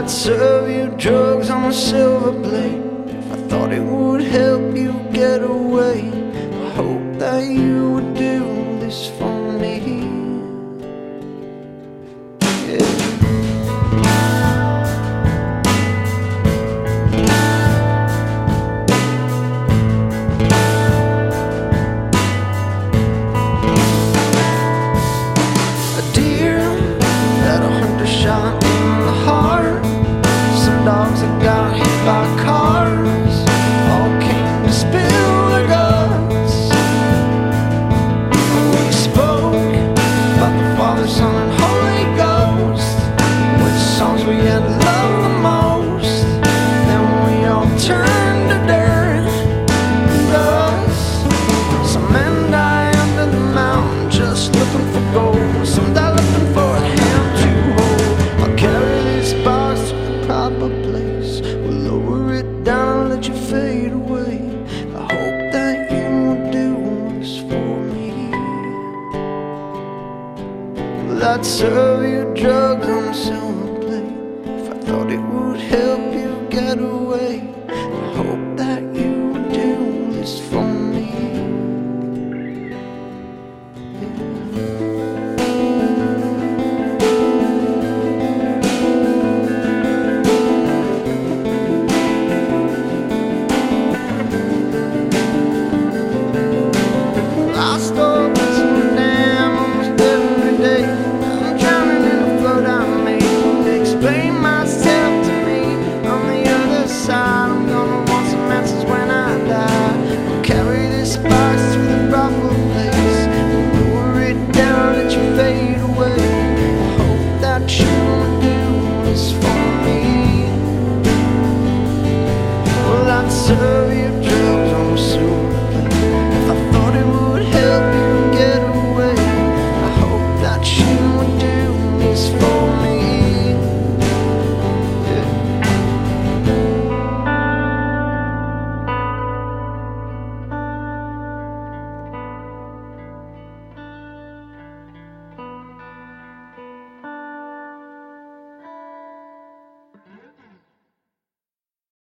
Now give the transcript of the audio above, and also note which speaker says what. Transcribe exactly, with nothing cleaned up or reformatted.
Speaker 1: I'd serve you drugs on a silver plate if I thought it would help you get away. I hope that you would do this for me. Yeah. Shot in the heart. Some dogs that got hit by cars all came to spill their guts. We spoke about the Father, Son, and Holy Ghost, which songs we had loved the most. Then we all turned to dirt and dust. Some men die under the mountain just looking for gold. Some die looking for a hand to hold. Carry this box to the proper place. We'll lower it down and let you fade away. I hope that you will do this for me. Well, I'd serve you drugs on a silver plate if I thought it would help you get away. I hope